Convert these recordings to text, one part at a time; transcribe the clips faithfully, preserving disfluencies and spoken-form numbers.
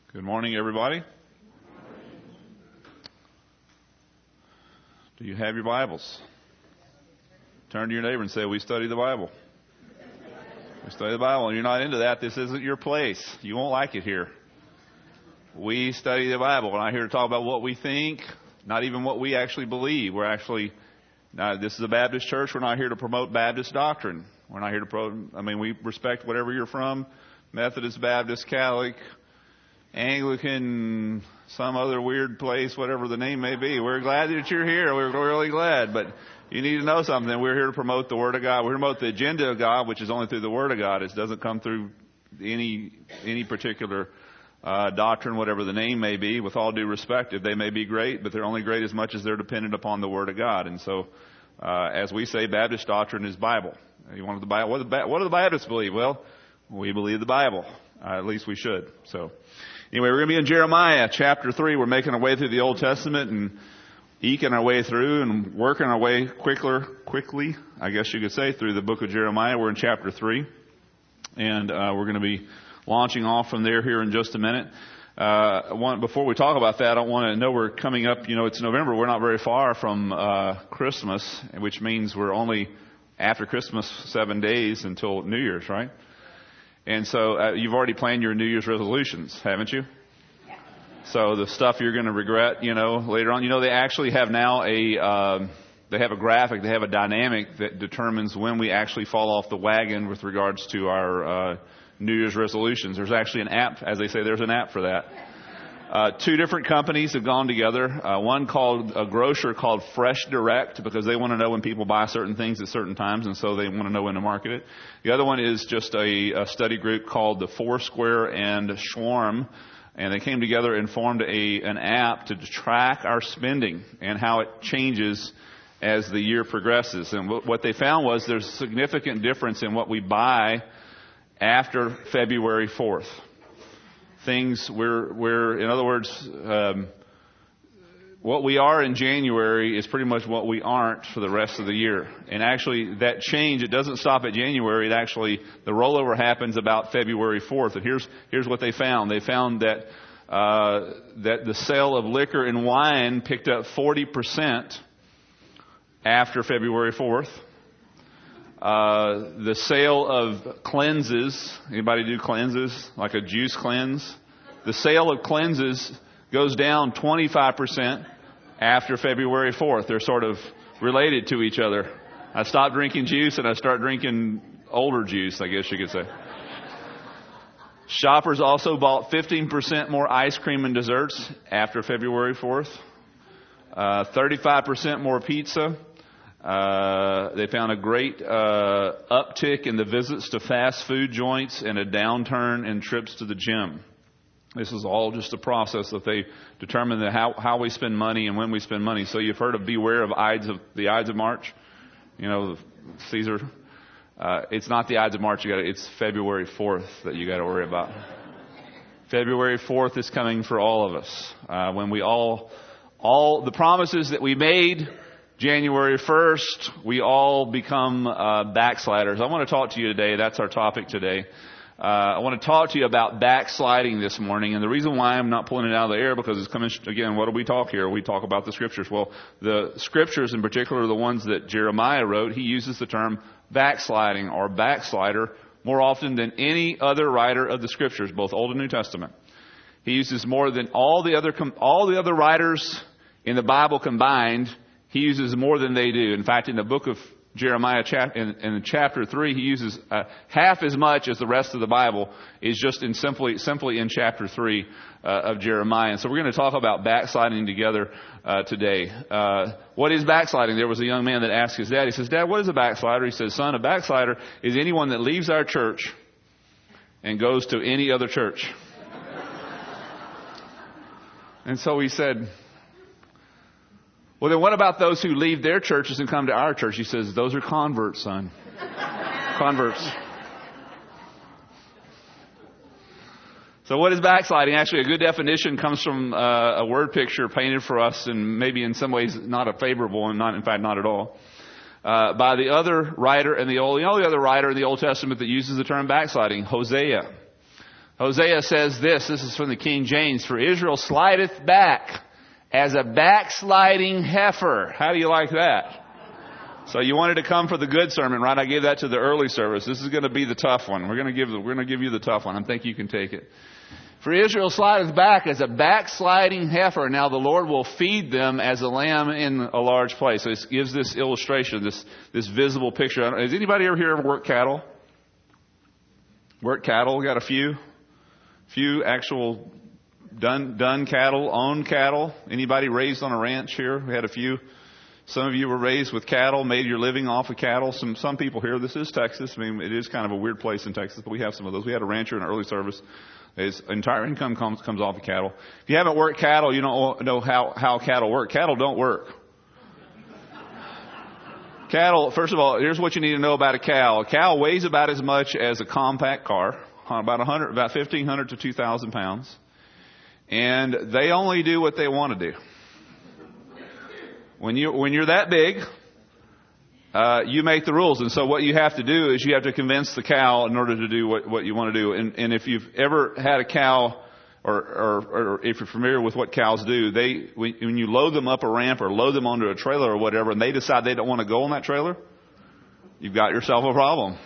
Good morning, everybody. Do you have your Bibles? Turn to your neighbor and say, we study the Bible. We study the Bible. And you're not into that, this isn't your place. You won't like it here. We study the Bible. We're not here to talk about what we think, not even what we actually believe. We're actually, now, this is a Baptist church. We're not here to promote Baptist doctrine. We're not here to promote, I mean, we respect whatever you're from, Methodist, Baptist, Catholic, Anglican, some other weird place, whatever the name may be. We're glad that you're here. We're really glad. But you need to know something. We're here to promote the Word of God. We're here to promote the agenda of God, which is only through the Word of God. It doesn't come through any any particular uh, doctrine, whatever the name may be. With all due respect, they may be great, but they're only great as much as they're dependent upon the Word of God. And so, uh, as we say, Baptist doctrine is Bible. You want the Bible? What do the, what do the Baptists believe? Well, we believe the Bible. Uh, at least we should. So. Anyway, we're going to be in Jeremiah chapter three. We're making our way through the Old Testament and eking our way through and working our way quickly, quickly, I guess you could say, through the book of Jeremiah. We're in chapter three. And uh, we're going to be launching off from there here in just a minute. Uh, one, before we talk about that, I want to know we're coming up, you know, it's November. We're not very far from uh, Christmas, which means we're only after Christmas seven days until New Year's, right? And so uh, you've already planned your New Year's resolutions, haven't you? Yeah. So the stuff you're going to regret, you know, later on. You know, they actually have now a, um, they have a graphic, they have a dynamic that determines when we actually fall off the wagon with regards to our uh, New Year's resolutions. There's actually an app, as they say, there's an app for that. Uh, two different companies have gone together. Uh, one called, a grocer called Fresh Direct, because they want to know when people buy certain things at certain times, and so they want to know when to market it. The other one is just a, a study group called the Foursquare and Swarm, and they came together and formed a an app to track our spending and how it changes as the year progresses. And w- what they found was there's a significant difference in what we buy after February fourth. Things we're, we're, in other words, um, what we are in January is pretty much what we aren't for the rest of the year. And actually, that change, it doesn't stop at January. It actually, the rollover happens about February fourth. And here's, here's what they found. They found that, uh, that the sale of liquor and wine picked up forty percent after February fourth. Uh, the sale of cleanses, anybody do cleanses, like a juice cleanse? The sale of cleanses goes down twenty-five percent after February fourth. They're sort of related to each other. I stopped drinking juice and I start drinking older juice, I guess you could say. Shoppers also bought fifteen percent more ice cream and desserts after February fourth. Uh, thirty-five percent more pizza. Uh, they found a great uh, uptick in the visits to fast food joints and a downturn in trips to the gym. This is all just a process that they determine that how, how we spend money and when we spend money. So you've heard of beware of Ides of the Ides of March, you know, Caesar. Uh, it's not the Ides of March. You got it's February fourth that you got to worry about. February fourth is coming for all of us uh, when we all all the promises that we made. January first, we all become uh, backsliders. I want to talk to you today. That's our topic today. Uh, I want to talk to you about backsliding this morning. And the reason why I'm not pulling it out of the air, because it's coming, again, what do we talk here? We talk about the Scriptures. Well, the Scriptures, in particular, the ones that Jeremiah wrote, he uses the term backsliding or backslider more often than any other writer of the Scriptures, both Old and New Testament. He uses more than all the other all the other writers in the Bible combined. He uses more than they do. In fact, in the book of Jeremiah, chap- in, in chapter three, he uses uh, half as much as the rest of the Bible is just in simply simply in chapter three uh, of Jeremiah. And so we're going to talk about backsliding together uh, today. Uh, what is backsliding? There was a young man that asked his dad. He says, "Dad, what is a backslider?" He says, "Son, a backslider is anyone that leaves our church and goes to any other church." And so he said, "Well, then what about those who leave their churches and come to our church?" He says, "Those are converts, son. Converts." So what is backsliding? Actually, a good definition comes from uh, a word picture painted for us, and maybe in some ways not a favorable, and not, in fact, not at all, uh, by the other writer in the Old, the only other writer in the Old Testament that uses the term backsliding, Hosea. Hosea says this, this is from the King James, for Israel slideth back as a backsliding heifer. How do you like that? So you wanted to come for the good sermon, right? I gave that to the early service. This is going to be the tough one. We're going to give, we're going to give you the tough one. I think you can take it. For Israel slideth back as a backsliding heifer. Now the Lord will feed them as a lamb in a large place. So it gives this illustration, this, this visible picture. Has anybody ever here ever worked cattle? Worked cattle? Got a few? Few actual done, done cattle, owned cattle? Anybody raised on a ranch here? We had a few. Some of you were raised with cattle, made your living off of cattle. Some, some people here, this is Texas. I mean, it is kind of a weird place in Texas, but we have some of those. We had a rancher in an early service. His entire income comes, comes off of cattle. If you haven't worked cattle, you don't know how, how cattle work. Cattle don't work. Cattle, first of all, here's what you need to know about a cow. A cow weighs about as much as a compact car, about one hundred, about fifteen hundred to two thousand pounds. And they only do what they want to do. When you, when you're that big, uh, you make the rules. And so what you have to do is you have to convince the cow in order to do what, what you want to do. And, and if you've ever had a cow, or, or, or if you're familiar with what cows do, they, when, when you load them up a ramp or load them onto a trailer or whatever, and they decide they don't want to go on that trailer, you've got yourself a problem.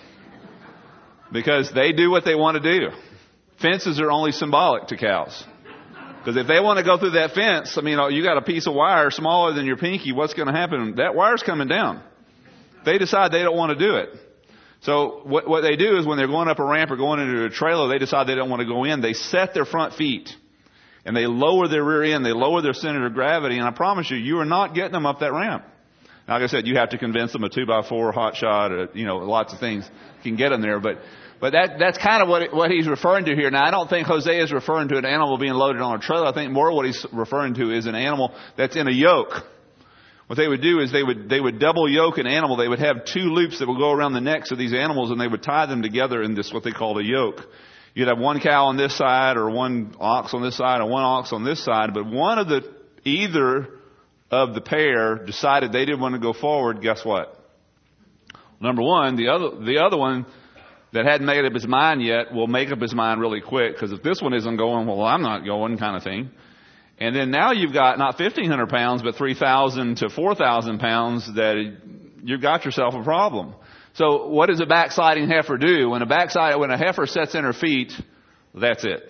Because they do what they want to do. Fences are only symbolic to cows. Because if they want to go through that fence, I mean, you got a piece of wire smaller than your pinky, what's going to happen? That wire's coming down. They decide they don't want to do it. So what, what they do is when they're going up a ramp or going into a trailer, they decide they don't want to go in. They set their front feet and they lower their rear end. They lower their center of gravity. And I promise you, you are not getting them up that ramp. Now, like I said, you have to convince them a two by four hot shot, or, you know, lots of things can get them there. But, but that, that's kind of what, it, what he's referring to here. Now, I don't think Hosea is referring to an animal being loaded on a trailer. I think more what he's referring to is an animal that's in a yoke. What they would do is they would, they would double yoke an animal. They would have two loops that would go around the necks of these animals, and they would tie them together in this, what they called a yoke. You'd have one cow on this side, or one ox on this side, or one ox on this side, but one of the, either of the pair decided they didn't want to go forward. Guess what? Number one, the other, the other one that hadn't made up his mind yet will make up his mind really quick, because if this one isn't going, well, I'm not going, kind of thing. And then now you've got not fifteen hundred pounds, but three thousand to four thousand pounds that you've got yourself a problem. So what does a backsliding heifer do? When a backside, when a heifer sets in her feet, that's it.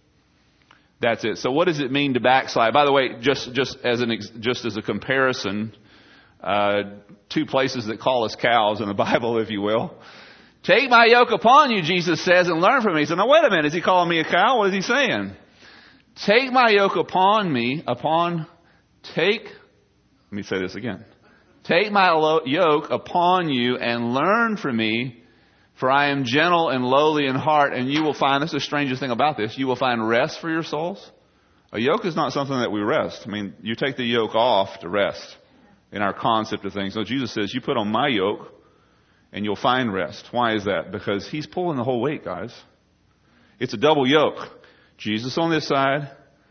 That's it. So what does it mean to backslide? By the way, just, just as an, just as a comparison, uh, two places that call us cows in the Bible, if you will. Take my yoke upon you, Jesus says, and learn from me. So now wait a minute. Is he calling me a cow? What is he saying? Take my yoke upon me, upon, take, let me say this again. Take my lo- yoke upon you and learn from me, for I am gentle and lowly in heart, and you will find, this is the strangest thing about this, you will find rest for your souls. A yoke is not something that we rest. I mean, you take the yoke off to rest in our concept of things. So Jesus says, you put on my yoke and you'll find rest. Why is that? Because he's pulling the whole weight, guys. It's a double yoke. Jesus on this side,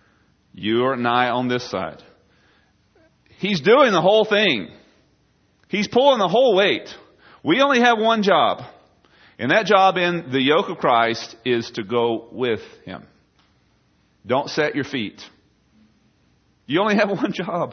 you and I on this side. He's doing the whole thing. He's pulling the whole weight. We only have one job. And that job in the yoke of Christ is to go with him. Don't set your feet. You only have one job.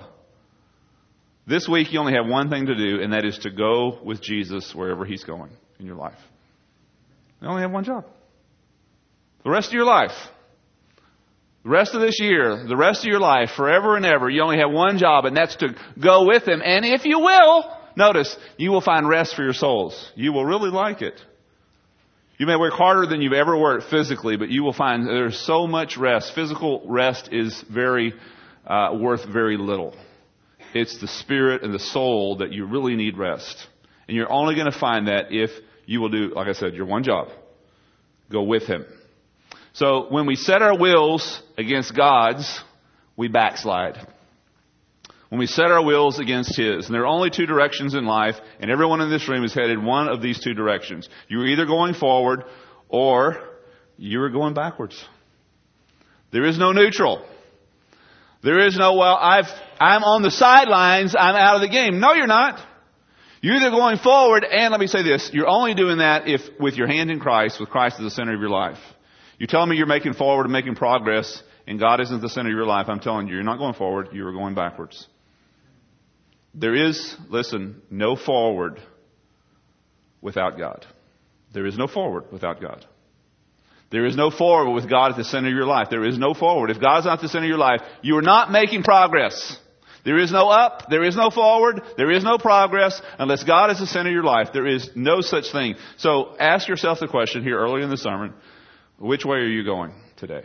This week you only have one thing to do, and that is to go with Jesus wherever he's going in your life. You only have one job. The rest of your life. The rest of this year, the rest of your life, forever and ever, you only have one job, and that's to go with him. And if you will, notice, you will find rest for your souls. You will really like it. You may work harder than you've ever worked physically, but you will find there's so much rest. Physical rest is very uh, worth very little. It's the spirit and the soul that you really need rest. And you're only going to find that if you will do, like I said, your one job. Go with him. So when we set our wills against God's, we backslide. When we set our wills against his. And there are only two directions in life, and everyone in this room is headed one of these two directions. You're either going forward or you're going backwards. There is no neutral. There is no, well, I've, I'm on the sidelines, I'm out of the game. No, you're not. You're either going forward, and let me say this, you're only doing that if with your hand in Christ, with Christ as the center of your life. You tell me you're making forward and making progress, and God isn't the center of your life. I'm telling you, you're not going forward. You are going backwards. There is, listen, no forward without God. There is no forward without God. There is no forward with God at the center of your life. There is no forward. If God's not the center of your life, you are not making progress. There is no up. There is no forward. There is no progress unless God is the center of your life. There is no such thing. So ask yourself the question here early in the sermon, which way are you going today?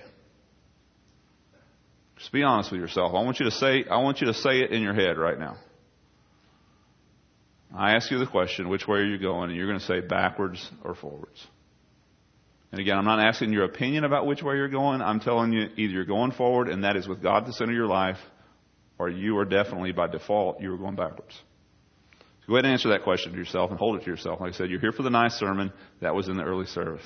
Just be honest with yourself. I want you to say, I want you to say it in your head right now. I ask you the question, which way are you going? And you're going to say backwards or forwards. And again, I'm not asking your opinion about which way you're going. I'm telling you either you're going forward, and that is with God at the center of your life, or you are definitely by default, you are going backwards. So go ahead and answer that question to yourself and hold it to yourself. Like I said, you're here for the nice sermon. That was in the early service.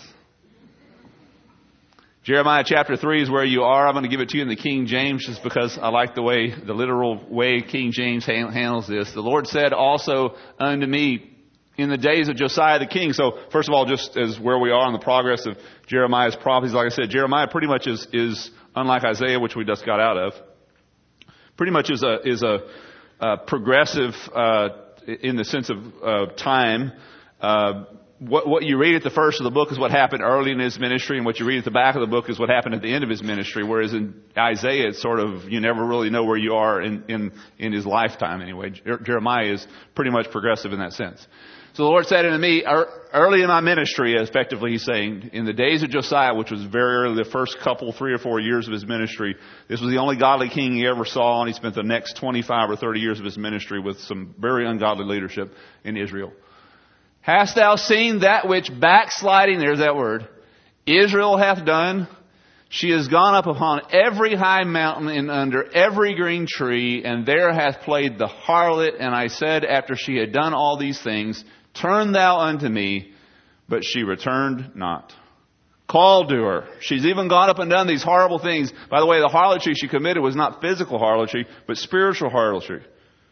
Jeremiah chapter three is where you are. I'm going to give it to you in the King James just because I like the way, the literal way King James handles this. The Lord said also unto me in the days of Josiah the king. So first of all, just as where we are in the progress of Jeremiah's prophecies, like I said, Jeremiah pretty much is, is unlike Isaiah, which we just got out of, pretty much is a, is a, a progressive, uh, in the sense of, uh, time. Uh, What, what you read at the first of the book is what happened early in his ministry, and what you read at the back of the book is what happened at the end of his ministry. Whereas in Isaiah, it's sort of, you never really know where you are in, in, in his lifetime anyway. Jeremiah is pretty much progressive in that sense. So the Lord said unto me, early in my ministry, effectively he's saying, in the days of Josiah, which was very early, the first couple, three or four years of his ministry, this was the only godly king he ever saw, and he spent the next twenty-five or thirty years of his ministry with some very ungodly leadership in Israel. Hast thou seen that which backsliding, there's that word, Israel hath done? She has gone up upon every high mountain and under every green tree, and there hath played the harlot. And I said, after she had done all these things, turn thou unto me. But she returned not. Called to her. She's even gone up and done these horrible things. By the way, the harlotry she committed was not physical harlotry, but spiritual harlotry.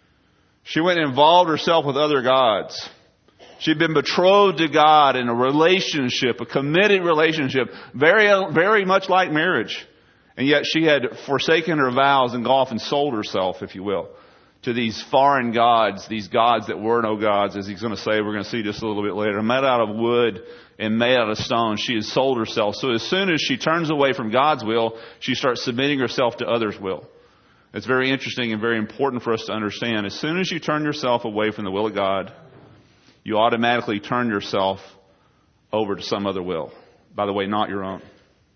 She went and involved herself with other gods. She'd been betrothed to God in a relationship, a committed relationship, very, very much like marriage. And yet she had forsaken her vows and gone off and sold herself, if you will, to these foreign gods, these gods that were no gods, as he's going to say, we're going to see just a little bit later, made out of wood and made out of stone. She has sold herself. So as soon as she turns away from God's will, she starts submitting herself to others' will. It's very interesting and very important for us to understand. As soon as you turn yourself away from the will of God, you automatically turn yourself over to some other will. By the way, not your own.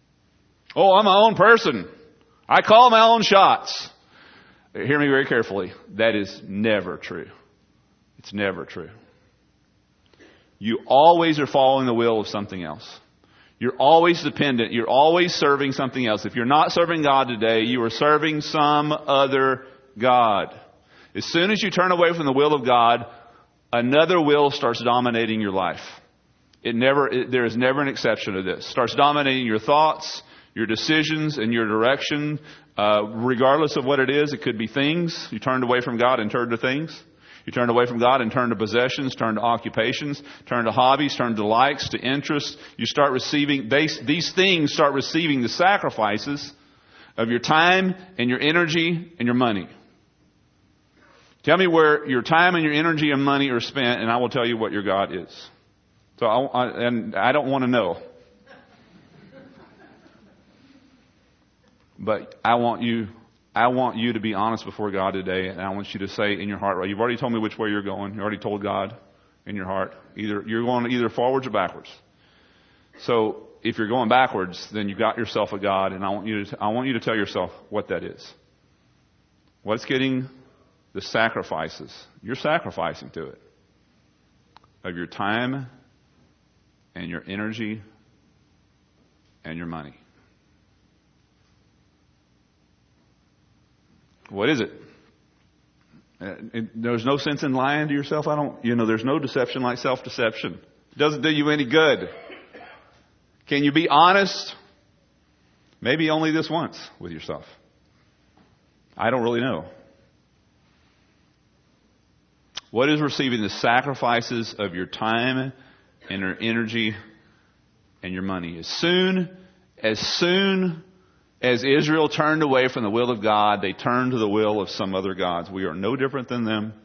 Oh, I'm my own person. I call my own shots. Hear me very carefully. That is never true. It's never true. You always are following the will of something else. You're always dependent. You're always serving something else. If you're not serving God today, you are serving some other God. As soon as you turn away from the will of God, another will starts dominating your life. It never, it, there is never an exception to this. Starts dominating your thoughts, your decisions, and your direction. Uh, regardless of what it is, it could be things. You turned away from God and turned to things. You turned away from God and turned to possessions, turned to occupations, turned to hobbies, turned to likes, to interests. You start receiving, they, these things start receiving the sacrifices of your time and your energy and your money. Tell me where your time and your energy and money are spent, and I will tell you what your God is. So, I, I, and I don't want to know. But I want you, I want you to be honest before God today, and I want you to say in your heart, right, you've already told me which way you're going. You already told God in your heart. Either you're going either forwards or backwards. So if you're going backwards, then you've got yourself a God, and I want you to, I want you to tell yourself what that is. What's getting the sacrifices? You're sacrificing to it. Of your time and your energy and your money. What is it? Uh, it? There's no sense in lying to yourself. I don't, you know, there's no deception like self-deception. It doesn't do you any good. Can you be honest? Maybe only this once with yourself. I don't really know. What is receiving the sacrifices of your time and your energy and your money? As soon as soon as Israel turned away from the will of God, they turned to the will of some other gods. We are no different than them.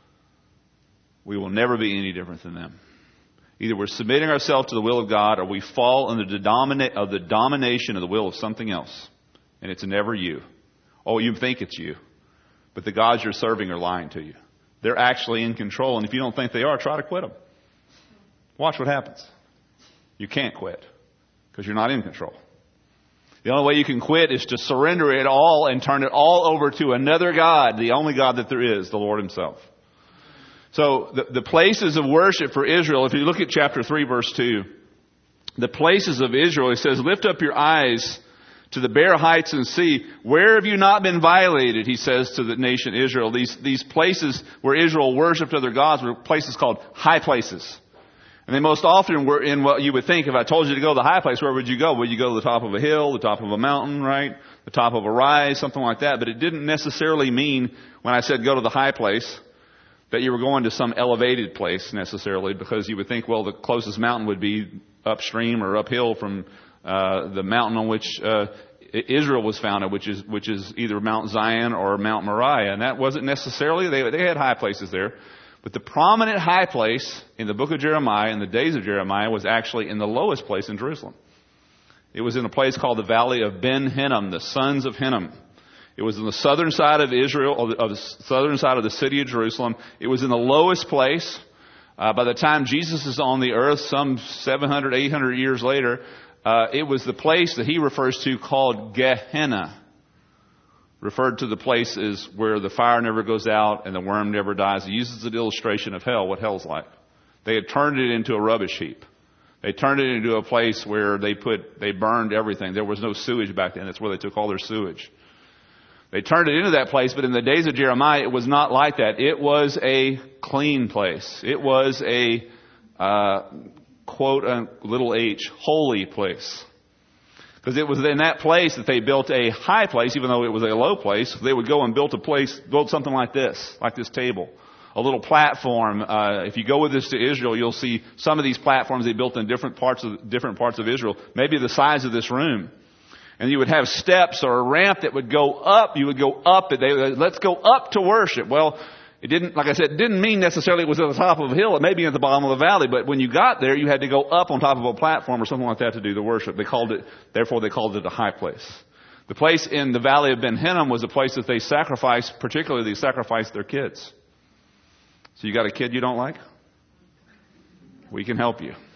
We will never be any different than them. Either we're submitting ourselves to the will of God, or we fall under the, domina- of the domination of the will of something else. And it's never you. Oh, you think it's you. But the gods you're serving are lying to you. They're actually in control. And if you don't think they are, try to quit them. Watch what happens. You can't quit because you're not in control. The only way you can quit is to surrender it all and turn it all over to another God, the only God that there is, the Lord Himself. So the, the places of worship for Israel, if you look at chapter three, verse two, the places of Israel, it says, lift up your eyes to the bare heights and see, where have you not been violated, he says to the nation Israel. These, these places where Israel worshipped other gods were places called high places. And they most often were in what you would think, if I told you to go to the high place, where would you go? Would you go to the top of a hill, the top of a mountain, right? The top of a rise, something like that. But it didn't necessarily mean, when I said go to the high place, that you were going to some elevated place necessarily, because you would think, well, the closest mountain would be upstream or uphill from uh, the mountain on which uh, Israel was founded, which is which is either Mount Zion or Mount Moriah. And that wasn't necessarily, they, they had high places there. But the prominent high place in the book of Jeremiah, in the days of Jeremiah, was actually in the lowest place in Jerusalem. It was in a place called the Valley of Ben Hinnom, the sons of Hinnom. It was in the southern side of Israel, of the, of the southern side of the city of Jerusalem. It was in the lowest place. Uh, by the time Jesus is on the earth, some seven hundred, eight hundred years later, uh, it was the place that he refers to called Gehenna. Referred to the place as where the fire never goes out and the worm never dies. He uses an illustration of hell, what hell's like. They had turned it into a rubbish heap. They turned it into a place where they put, they burned everything. There was no sewage back then. That's where they took all their sewage. They turned it into that place, but in the days of Jeremiah, it was not like that. It was a clean place. It was a, uh, quote, a little h, holy place. Because it was in that place that they built a high place, even though it was a low place. They would go and build a place, build something like this, like this table. A little platform. Uh, if you go with this to Israel, you'll see some of these platforms they built in different parts of, different parts of Israel. Maybe the size of this room. And you would have steps or a ramp that would go up. You would go up. They would, let's go up to worship. Well, it didn't, like I said, it didn't mean necessarily it was at the top of a hill. It may be at the bottom of the valley, but when you got there, you had to go up on top of a platform or something like that to do the worship. They called it, therefore they called it a high place. The place in the valley of Ben Hinnom was a place that they sacrificed, particularly they sacrificed their kids. So you got a kid you don't like? We can help you.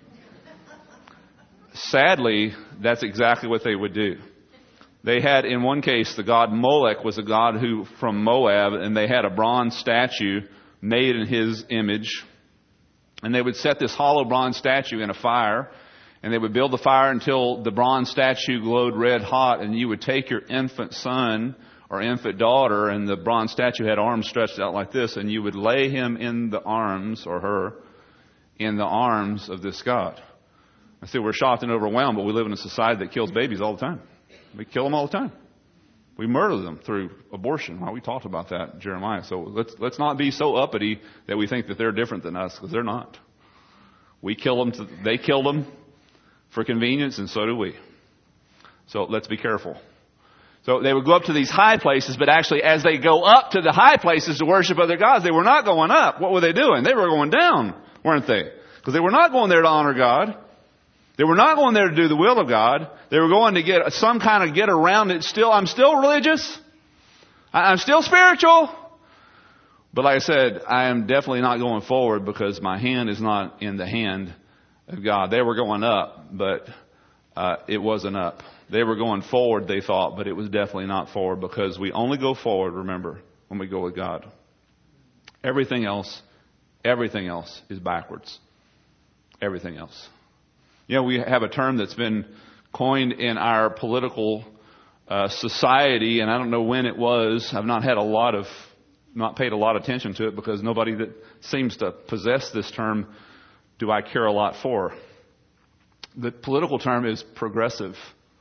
Sadly, that's exactly what they would do. They had, in one case, the god Molech was a god who from Moab, and they had a bronze statue made in his image. And they would set this hollow bronze statue in a fire, and they would build the fire until the bronze statue glowed red hot, and you would take your infant son or infant daughter, and the bronze statue had arms stretched out like this, and you would lay him in the arms, or her, in the arms of this god. I say we're shocked and overwhelmed, but we live in a society that kills babies all the time. We kill them all the time. We murder them through abortion. Well, we talked about that in Jeremiah. So let's let's not be so uppity that we think that they're different than us, because they're not. We kill them. To, they kill them for convenience, and so do we. So let's be careful. So they would go up to these high places, but actually as they go up to the high places to worship other gods, they were not going up. What were they doing? They were going down, weren't they? Because they were not going there to honor God. They were not going there to do the will of God. They were going to get some kind of get around it. Still, I'm still religious. I'm still spiritual. But like I said, I am definitely not going forward because my hand is not in the hand of God. They were going up, but uh, it wasn't up. They were going forward, they thought, but it was definitely not forward, because we only go forward, remember, when we go with God. Everything else, everything else is backwards. Everything else. You know, we have a term that's been coined in our political uh, society, and I don't know when it was. I've not had a lot of, not paid a lot of attention to it, because nobody that seems to possess this term do I care a lot for. The political term is progressive.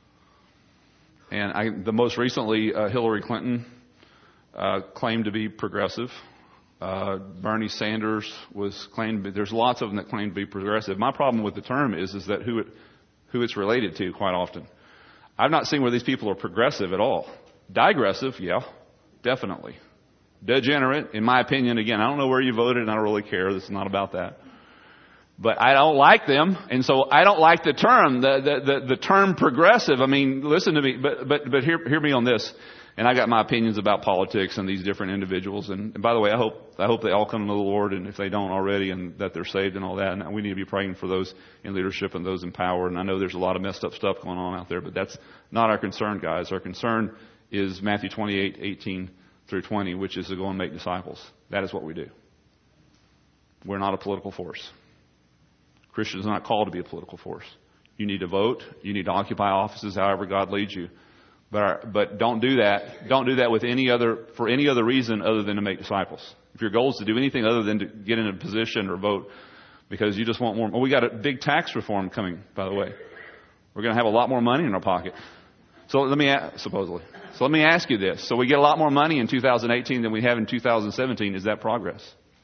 And I, the most recently, uh, Hillary Clinton uh, claimed to be progressive. Uh, Bernie Sanders was claimed to be, there's lots of them that claim to be progressive. My problem with the term is, is that who it, who it's related to quite often. I've not seen where these people are progressive at all. Digressive, yeah, definitely. Degenerate, in my opinion, again, I don't know where you voted and I don't really care. This is not about that. But I don't like them, and so I don't like the term, the, the, the, the term progressive. I mean, listen to me, but, but, but hear, hear me on this. And I got my opinions about politics and these different individuals. And, and by the way, I hope, I hope they all come to the Lord, and if they don't already, and that they're saved and all that. And we need to be praying for those in leadership and those in power. And I know there's a lot of messed up stuff going on out there, but that's not our concern, guys. Our concern is Matthew twenty-eight, eighteen through twenty, which is to go and make disciples. That is what we do. We're not a political force. Christians are not called to be a political force. You need to vote. You need to occupy offices however God leads you. But our, but don't do that. Don't do that with any other for any other reason other than to make disciples. If your goal is to do anything other than to get in a position or vote because you just want more. Well, we got a big tax reform coming, by the way. We're going to have a lot more money in our pocket. So let me ask, supposedly. So let me ask you this. So we get a lot more money in two thousand eighteen than we have in two thousand seventeen. Is that progress?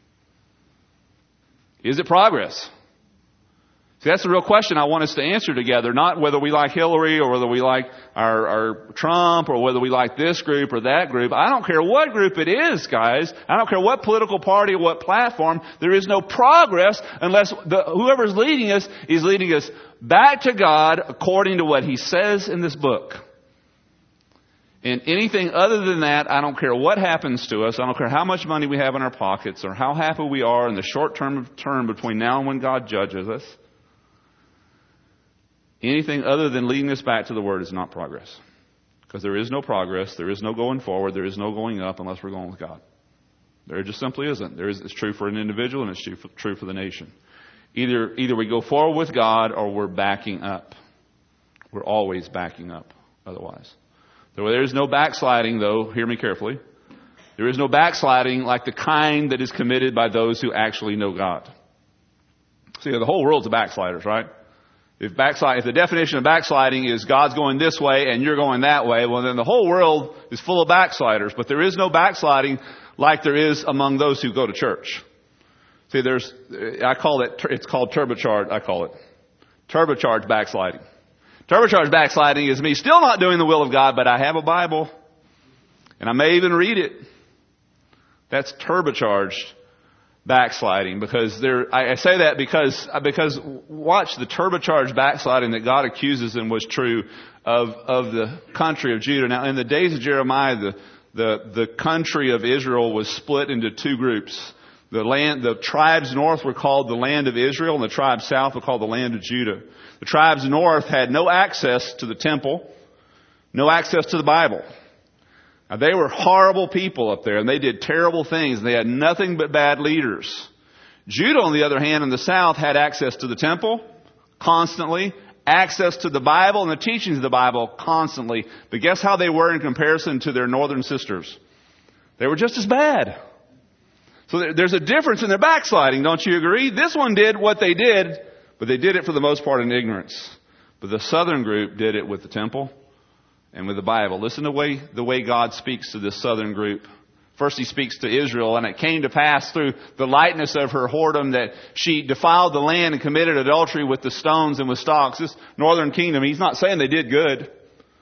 Is it progress? See, that's the real question I want us to answer together, not whether we like Hillary or whether we like our, our Trump or whether we like this group or that group. I don't care what group it is, guys. I don't care what political party or what platform. There is no progress unless the, whoever's leading us is leading us back to God according to what He says in this book. And anything other than that, I don't care what happens to us. I don't care how much money we have in our pockets or how happy we are in the short term term between now and when God judges us. Anything other than leading us back to the Word is not progress. Because there is no progress, there is no going forward, there is no going up unless we're going with God. There just simply isn't. There is, it's true for an individual and it's true for, true for the nation. Either, either we go forward with God or we're backing up. We're always backing up otherwise. There is no backsliding, though, hear me carefully. There is no backsliding like the kind that is committed by those who actually know God. See, the whole world's a backsliders, right? If backslide, if the definition of backsliding is God's going this way and you're going that way, well then the whole world is full of backsliders. But there is no backsliding like there is among those who go to church. See, there's, I call it, it's called turbocharged, I call it. Turbocharged backsliding. Turbocharged backsliding is me still not doing the will of God, but I have a Bible. And I may even read it. That's turbocharged backsliding, because there, I say that because, because watch, the turbocharged backsliding that God accuses them was true of, of the country of Judah. Now, in the days of Jeremiah, the, the, the country of Israel was split into two groups. The land, the tribes north were called the land of Israel, and the tribes south were called the land of Judah. The tribes north had no access to the temple, no access to the Bible. Now, they were horrible people up there, and they did terrible things, and they had nothing but bad leaders. Judah, on the other hand, in the south, had access to the temple constantly, access to the Bible and the teachings of the Bible constantly. But guess how they were in comparison to their northern sisters? They were just as bad. So there's a difference in their backsliding, don't you agree? This one did what they did, but they did it for the most part in ignorance. But the southern group did it with the temple and with the Bible. Listen to the way, the way God speaks to this southern group. First He speaks to Israel, and it came to pass through the lightness of her whoredom that she defiled the land and committed adultery with the stones and with stocks. This northern kingdom, He's not saying they did good.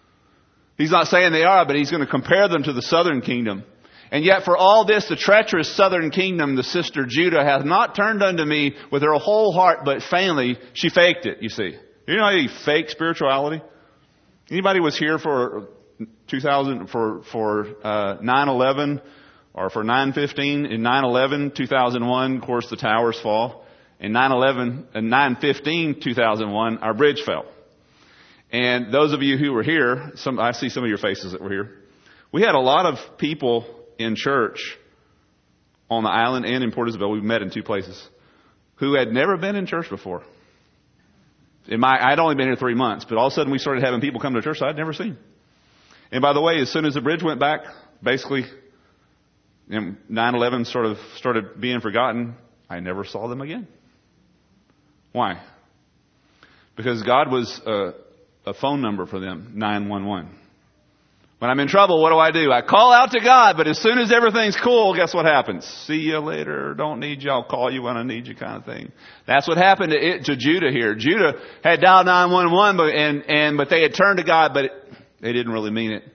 He's not saying they are, but He's going to compare them to the southern kingdom. And yet for all this, the treacherous southern kingdom, the sister Judah, hath not turned unto me with her whole heart, but faintly she faked it, you see. You know how you fake spirituality? Anybody was here for two thousand, for, for, uh, nine eleven or for nine fifteen? In nine eleven, two thousand one, of course, the towers fall. In nine eleven, and nine fifteen, two thousand one, our bridge fell. And those of you who were here, some, I see some of your faces that were here. We had a lot of people in church on the island and in Port Isabel. We met in two places who had never been in church before. In my, I'd only been here three months, but all of a sudden we started having people come to church I'd never seen. And by the way, as soon as the bridge went back, basically, nine eleven sort of started being forgotten, I never saw them again. Why? Because God was a, a phone number for them, nine one one. When I'm in trouble, what do I do? I call out to God, but as soon as everything's cool, guess what happens? See you later. Don't need you. I'll call you when I need you, kind of thing. That's what happened to it, to Judah here. Judah had dialed nine one one, but, and, and, but they had turned to God, but it, they didn't really mean it.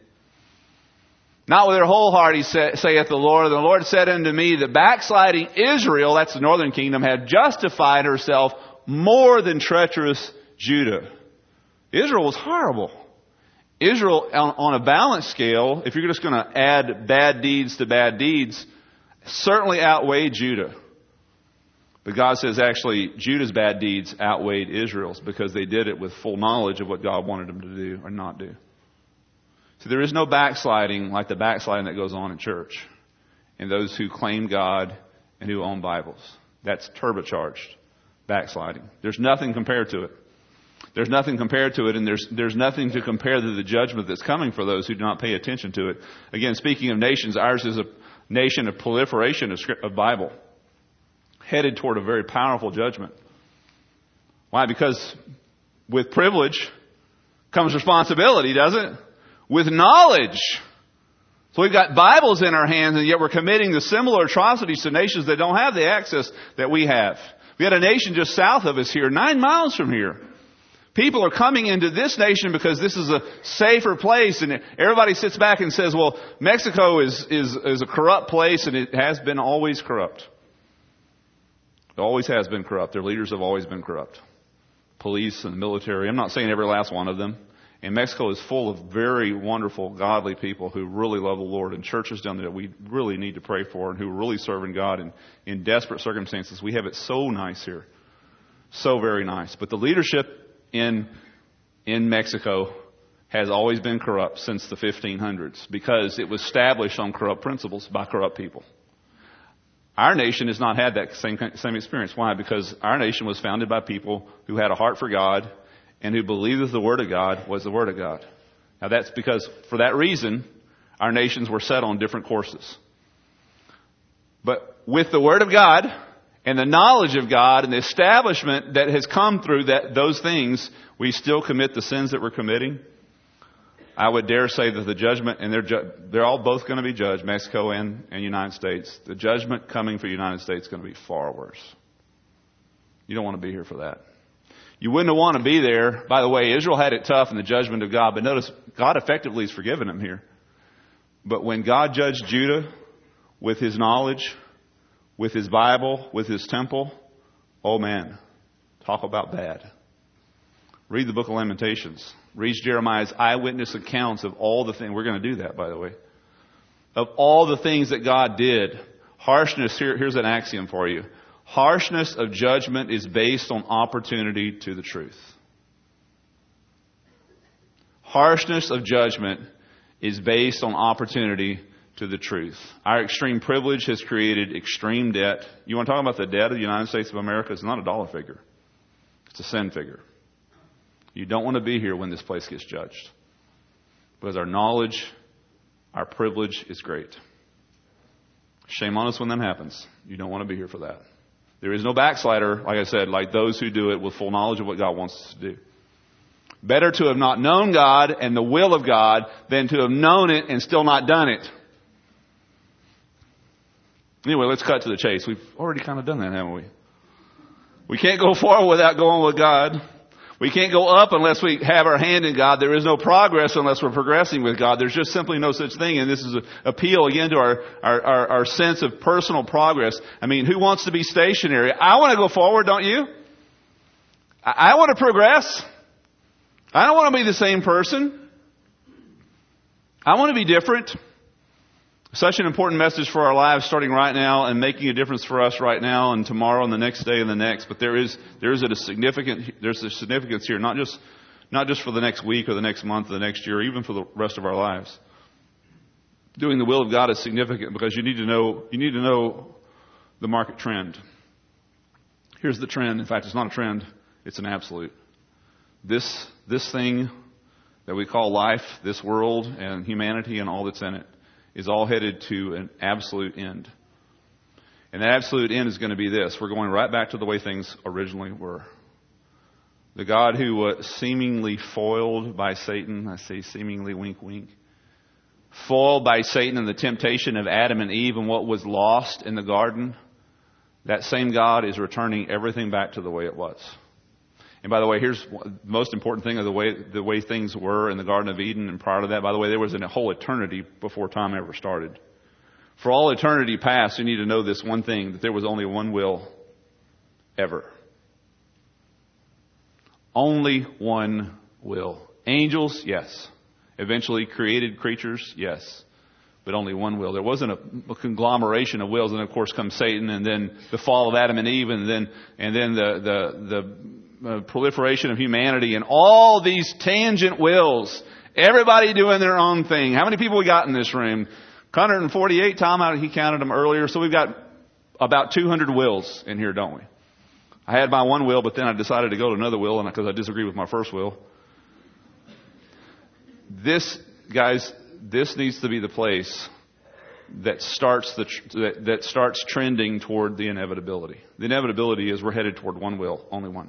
Not with their whole heart, he sa- saith the Lord. The Lord said unto me, the backsliding Israel, that's the northern kingdom, had justified herself more than treacherous Judah. Israel was horrible. Israel, on, on a balance scale, if you're just going to add bad deeds to bad deeds, certainly outweighed Judah. But God says actually Judah's bad deeds outweighed Israel's because they did it with full knowledge of what God wanted them to do or not do. So there is no backsliding like the backsliding that goes on in church and those who claim God and who own Bibles. That's turbocharged backsliding. There's nothing compared to it. There's nothing compared to it, and there's there's nothing to compare to the judgment that's coming for those who do not pay attention to it. Again, speaking of nations, ours is a nation of proliferation of, script, of Bible, headed toward a very powerful judgment. Why? Because with privilege comes responsibility, doesn't it? With knowledge. So we've got Bibles in our hands, and yet we're committing the similar atrocities to nations that don't have the access that we have. We had a nation just south of us here, nine miles from here. People are coming into this nation because this is a safer place, and everybody sits back and says, well, Mexico is, is, is a corrupt place, and it has been always corrupt. It always has been corrupt. Their leaders have always been corrupt. Police and military. I'm not saying every last one of them. And Mexico is full of very wonderful, godly people who really love the Lord, and churches down there that we really need to pray for and who are really serving God in, in desperate circumstances. We have it so nice here. So very nice. But the leadership in in Mexico has always been corrupt since the fifteen hundreds because it was established on corrupt principles by corrupt people. Our nation has not had that same same experience. Why? Because our nation was founded by people who had a heart for God and who believed that the Word of God was the Word of God. Now that's because for that reason, our nations were set on different courses. But with the Word of God and the knowledge of God and the establishment that has come through that those things, we still commit the sins that we're committing. I would dare say that the judgment, and they're ju- they're all both going to be judged, Mexico and, and United States. The judgment coming for the United States is going to be far worse. You don't want to be here for that. You wouldn't want to be there. By the way, Israel had it tough in the judgment of God, but notice God effectively has forgiven them here. But when God judged Judah with His knowledge, with His Bible, with His temple, oh man, talk about bad. Read the book of Lamentations. Read Jeremiah's eyewitness accounts of all the things. We're going to do that, by the way. Of all the things that God did. Harshness, here, here's an axiom for you. Harshness of judgment is based on opportunity to the truth. Harshness of judgment is based on opportunity to the truth. Our extreme privilege has created extreme debt. You want to talk about the debt of the United States of America? It's not a dollar figure. It's a sin figure. You don't want to be here when this place gets judged. Because our knowledge, our privilege is great. Shame on us when that happens. You don't want to be here for that. There is no backslider, like I said, like those who do it with full knowledge of what God wants us to do. Better to have not known God and the will of God than to have known it and still not done it. Anyway, let's cut to the chase. We've already kind of done that, haven't we? We can't go forward without going with God. We can't go up unless we have our hand in God. There is no progress unless we're progressing with God. There's just simply no such thing. And this is an appeal again to our, our, our, our sense of personal progress. I mean, who wants to be stationary? I want to go forward, don't you? I, I want to progress. I don't want to be the same person. I want to be different. Such an important message for our lives starting right now and making a difference for us right now and tomorrow and the next day and the next. But there is there is a significant there's a significance here, not just not just for the next week or the next month or the next year, even for the rest of our lives. Doing the will of God is significant because you need to know you need to know the market trend. Here's the trend. In fact, it's not a trend, it's an absolute. This this thing that we call life, this world and humanity and all that's in it, is all headed to an absolute end. And that absolute end is going to be this. We're going right back to the way things originally were. The God who was seemingly foiled by Satan, I say seemingly wink wink, foiled by Satan and the temptation of Adam and Eve and what was lost in the garden, that same God is returning everything back to the way it was. And by the way, here's the most important thing of the way the way things were in the Garden of Eden. And prior to that, by the way, there was a whole eternity before time ever started. For all eternity past, you need to know this one thing, that there was only one will ever. Only one will. Angels, yes. Eventually created creatures, yes. But only one will. There wasn't a, a conglomeration of wills. And of course comes Satan, and then the fall of Adam and Eve, and then and then the the the uh, proliferation of humanity, and all these tangent wills. Everybody doing their own thing. How many people we got in this room? one hundred forty-eight. Tom, out he counted them earlier. So we've got about two hundred wills in here, don't we? I had my one will, but then I decided to go to another will, and because I disagree with my first will. This, guys, this needs to be the place that starts the that, that starts trending toward the inevitability. The inevitability is we're headed toward one will, only one.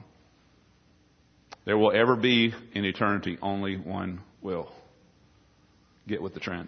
There will ever be in eternity only one will. Get with the trend.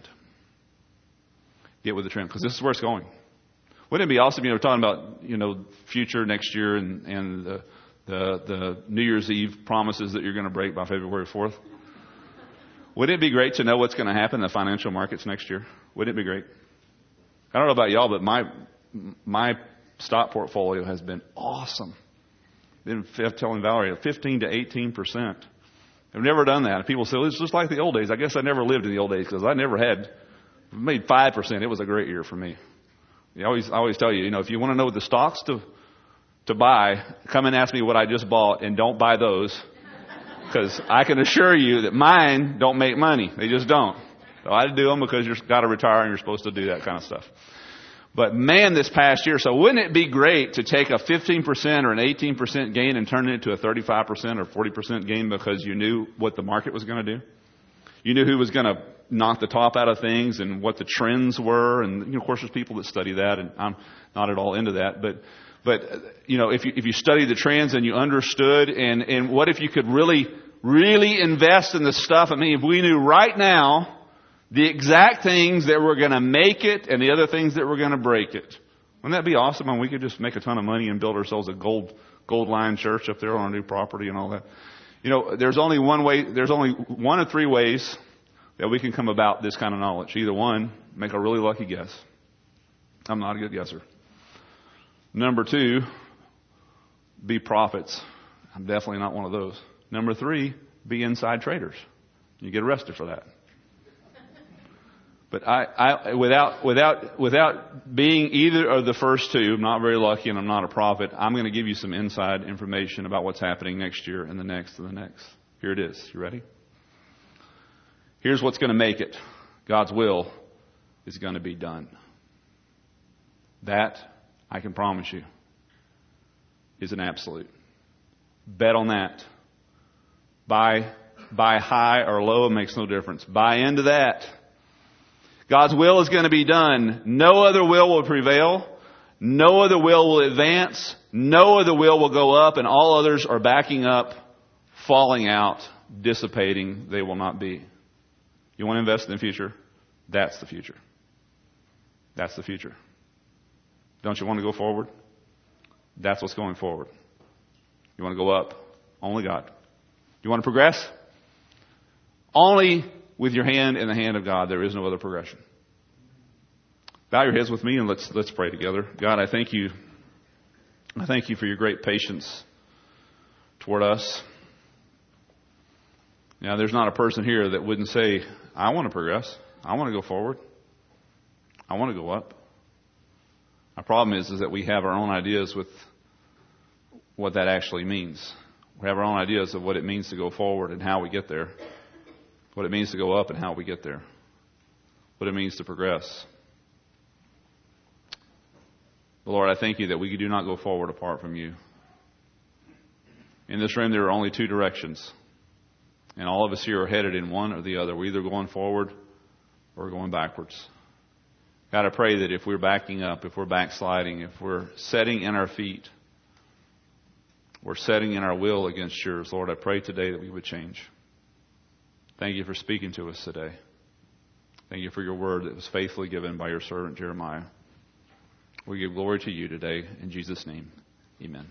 Get with the trend, because this is where it's going. Wouldn't it be awesome? You know, we're talking about, you know, future next year and and the the, the New Year's Eve promises that you're going to break by February fourth. Wouldn't it be great to know what's going to happen in the financial markets next year? Wouldn't it be great? I don't know about y'all, but my my stock portfolio has been awesome. I'm telling Valerie, fifteen to eighteen percent. I've never done that. People say, well, it's just like the old days. I guess I never lived in the old days because I never had made five percent. It was a great year for me. I always, I always tell you, you know, if you want to know the stocks to to buy, come and ask me what I just bought, and don't buy those. Because I can assure you that mine don't make money. They just don't. So I do them because you've got to retire and you're supposed to do that kind of stuff. But man, this past year, so wouldn't it be great to take a fifteen percent or an eighteen percent gain and turn it into a thirty-five percent or forty percent gain because you knew what the market was going to do? You knew who was going to knock the top out of things and what the trends were. And, you know, of course, there's people that study that, and I'm not at all into that. But, but you know, if you, if you study the trends and you understood, and, and what if you could really, really invest in the stuff? I mean, if we knew right now the exact things that were going to make it and the other things that were going to break it. Wouldn't that be awesome? I mean, we could just make a ton of money and build ourselves a gold, gold line church up there on our new property and all that. You know, there's only one way, there's only one of three ways that we can come about this kind of knowledge. Either one, make a really lucky guess. I'm not a good guesser. Number two, be prophets. I'm definitely not one of those. Number three, be inside traders. You get arrested for that. But I, I, without, without, without being either of the first two, I'm not very lucky and I'm not a prophet. I'm going to give you some inside information about what's happening next year and the next and the next. Here it is. You ready? Here's what's going to make it. God's will is going to be done. That, I can promise you, is an absolute. Bet on that. Buy, buy high or low, it makes no difference. Buy into that. God's will is going to be done. No other will will prevail. No other will will advance. No other will will go up, and all others are backing up, falling out, dissipating. They will not be. You want to invest in the future? That's the future. That's the future. Don't you want to go forward? That's what's going forward. You want to go up? Only God. You want to progress? Only with your hand in the hand of God. There is no other progression. Bow your heads with me and let's let's pray together. God, I thank you. I thank you for your great patience toward us. Now, there's not a person here that wouldn't say, I want to progress. I want to go forward. I want to go up. Our problem is, is that we have our own ideas with what that actually means. We have our own ideas of what it means to go forward and how we get there. What it means to go up and how we get there. What it means to progress. But Lord, I thank you that we do not go forward apart from you. In this room, there are only two directions. And all of us here are headed in one or the other. We're either going forward or going backwards. God, I pray that if we're backing up, if we're backsliding, if we're setting in our feet, we're setting in our will against yours, Lord, I pray today that we would change. Thank you for speaking to us today. Thank you for your word that was faithfully given by your servant Jeremiah. We give glory to you today. In Jesus' name, amen.